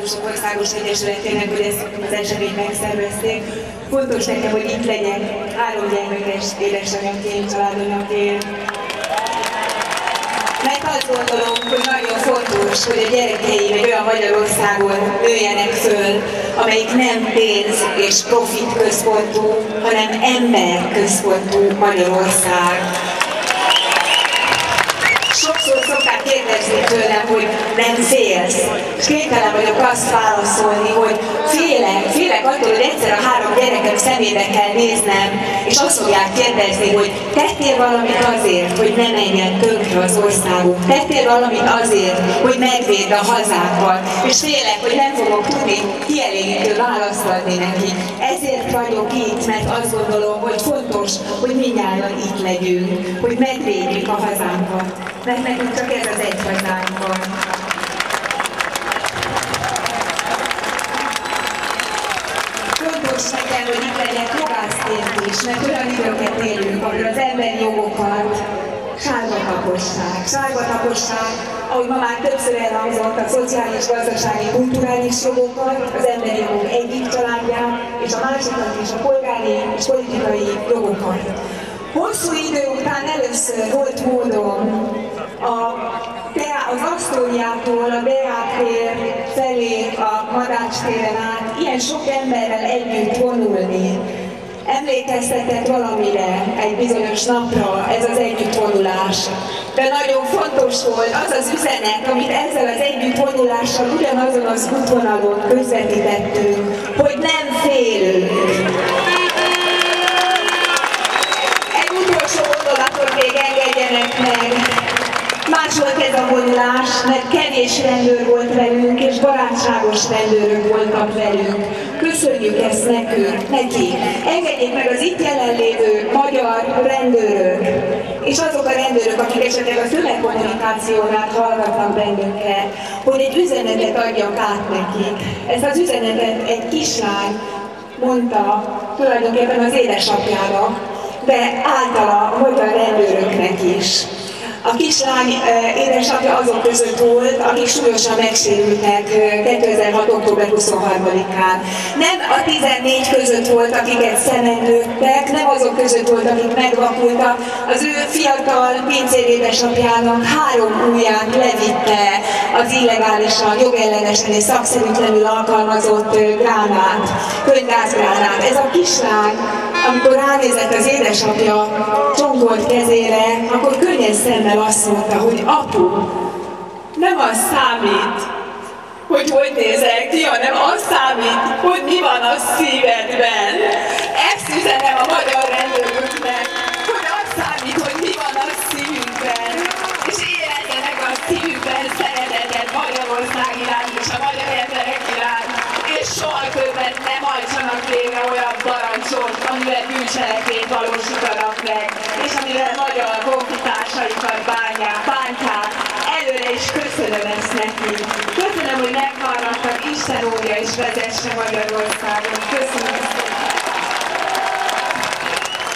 Fotósok Országos Egyesületének, hogy ezt az eseményt megszervezték. Fontos nekem, hogy itt legyek 3 gyermekes édesanyaként, családanyaként. Mert azt gondolom, hogy nagyon fontos, hogy a gyerekeim egy olyan Magyarországon nőjenek föl, amelyik nem pénz és profit központú, hanem ember központú Magyarország. Sokszor szokták kérdezni tőlem, hogy nem félsz, és képtelen vagyok azt válaszolni, hogy félek attól, hogy egyszer a 3 gyerekem szemébe kell néznem, és azt fogják kérdezni, hogy tettél valamit azért, hogy ne menjen tönkre az országunk, tettél valamit azért, hogy megvédd a hazánkat, és félek, hogy nem fogok tudni kielégítő választ adni neki. Ezért vagyok itt, mert azt gondolom, hogy fontos, hogy mindnyájan itt legyünk, hogy megvédjük a hazánkat, mert nekünk csak ez az egy hazánk van. Fontos nekem, hogy itt legyek jogászként is, mert olyan időket élünk, amikor az emberi jogokat sárga taposság, ahogy ma már többször elhangzott, a szociális, gazdasági, kulturális jogokat, az emberi jogok egyik családját, és a másikat is, a polgári és politikai jogokat. Hosszú idő után először volt módom az Asztóriától a Deák tér felé a Madács téren át ilyen sok emberrel együtt vonulni. Emlékeztetett valamire, egy bizonyos napra ez az együttvonulás. De nagyon fontos volt az az üzenet, amit ezzel az együttvonulással ugyanazon az útvonalon közvetítettünk, hogy nem félünk. Egy utolsó gondolatot még engedjenek meg. Más volt ez a vonulás, mert kevés rendőr volt velünk, és barátságos rendőrök voltak velünk. Köszönjük ezt neki. Engedjék meg az itt jelenlévő magyar rendőrök, és azok a rendőrök, akik esetleg a tömegkommunikációnál hallgatnak bennünket, hogy egy üzenetet adjak át nekik. Ezt az üzenetet egy kislány mondta tulajdonképpen az édesapjának, de általa a magyar rendőröknek is. A kislány édesapja azok között volt, akik súlyosan megsérültek 2006. október 23-án. Nem a 14 között volt, akiket szemen lőttek, nem azok között volt, akik megvakultak. Az ő fiatal pincér édesapjának 3 ujját levitte az illegálisan, jogellenesen és szakszerűtlenül alkalmazott gránát, könygázgránát. Ez a kislány, amikor ránézett az édesapja csonkolt kezére, akkor könnyes szemmel azt mondta, hogy apu, nem az számít, hogy nézek ki, hanem az számít, hogy mi van a szívedben. Ezt üzenem a magyar rendőröknek, hogy az számít, hogy mi van a szívükben, és érezzenek a szívükben szeretetet Magyarország iránt és a magyar emberek iránt, és soha többet nem hajtsanak végre olyan parancsot, amivel bűncselekményt valósítanak meg, és amivel magyar honfitársaikat bántják. Előre is köszönöm ezt neki. Köszönöm, hogy meghallgattak, Isten óvja és vezesse magyar